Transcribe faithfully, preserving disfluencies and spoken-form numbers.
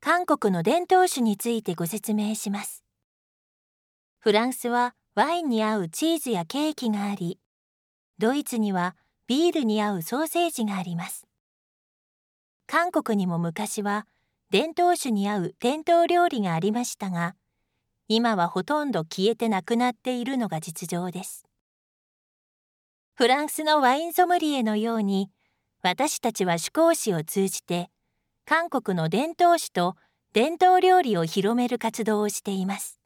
韓国の伝統酒についてご説明します。フランスはワインに合うチーズやケーキがあり、ドイツにはビールに合うソーセージがあります。韓国にも昔は伝統酒に合う伝統料理がありましたが、今はほとんど消えてなくなっているのが実情です。フランスのワインソムリエのように、私たちは酒講師を通じて、韓国の伝統酒と伝統料理を広める活動をしています。